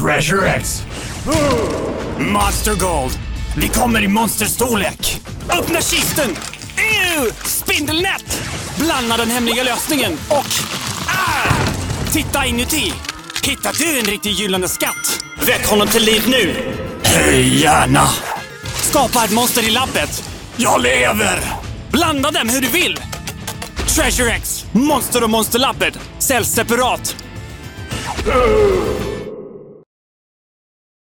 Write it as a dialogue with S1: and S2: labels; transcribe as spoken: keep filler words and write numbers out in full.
S1: Treasure X.
S2: Monster Gold. Vi kommer i monsterstorlek. Öppna kisten. Ew! Spindelnät. Blanda den hemliga lösningen och... Ah! Titta inuti. Hittar du en riktig gyllene skatt? Väck honom till liv nu.
S1: Hej, gärna.
S2: Skapa ett monster i labbet.
S1: Jag lever.
S2: Blanda dem hur du vill. Treasure X. Monster och monsterlabbet. Säljs separat.
S1: Uh.